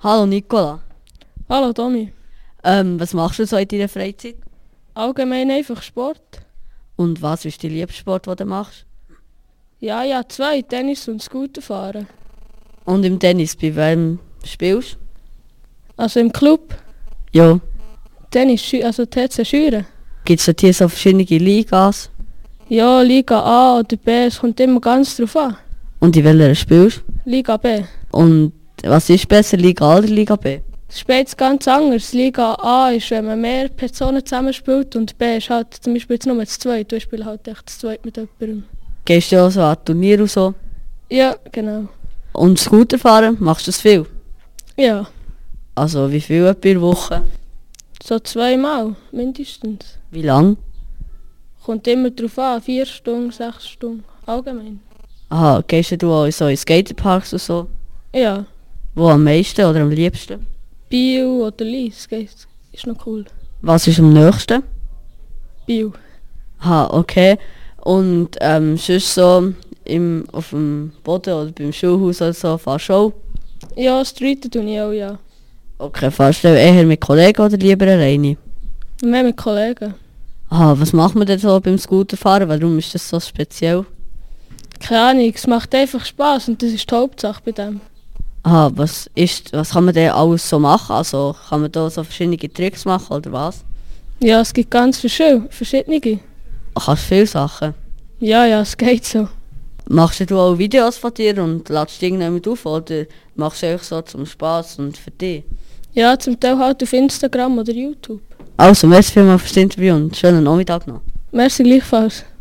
Hallo Nicola. Hallo Tommy. Was machst du so in deiner Freizeit? Allgemein einfach Sport. Und was ist dein Lieblingssport, den du machst? Ja, zwei, Tennis und Scooter fahren. Und im Tennis, bei wem spielst du? Also im Club, Ja. Tennis, also TC Schüren. Gibt es hier so verschiedene Ligas? Ja, Liga A oder B, es kommt immer ganz drauf an. Und in welcher spielst Liga B. du? Und was ist besser, Liga A oder Liga B? Das spielt es ganz anders. Liga A ist, wenn man mehr Personen zusammenspielt und B ist halt zum Beispiel jetzt nur das Zweite. Du spielst halt echt das Zweite mit jemandem. Gehst du auch so an Turniere und so? Ja, genau. Und Scooter fahren, machst du das viel? Ja, Also wie viel etwa in der Woche? so 2-mal mindestens. Wie lang? Kommt immer drauf an, 4 Stunden, 6 Stunden, allgemein. Aha, gehst du auch so in Skaterparks und so? Ja, Wo am meisten oder am liebsten? Bio oder Lies, ist noch cool. Was ist am nächsten? Bio. Aha, okay. Und sonst so auf dem Boden oder beim Schulhaus oder so, fahrst du auch? Ja, Streeten tue ich auch, ja. Okay, fahrst du eher mit Kollegen oder lieber alleine? Mehr mit Kollegen. Aha, was macht man denn so beim Scooterfahren? Warum ist das so speziell? Keine Ahnung, es macht einfach Spass und das ist die Hauptsache bei dem. Aha, was kann man denn alles so machen? Also kann man da so verschiedene Tricks machen oder was? Ja, es gibt ganz verschiedene. Kannst viele Sachen. Ja, es geht so. Machst du auch Videos von dir und lädst die irgendjemand auf oder machst du einfach so zum Spass und für dich? Ja, zum Teil halt auf Instagram oder YouTube. Also, merci vielmals fürs Interview und schönen Nachmittag noch. Merci gleichfalls.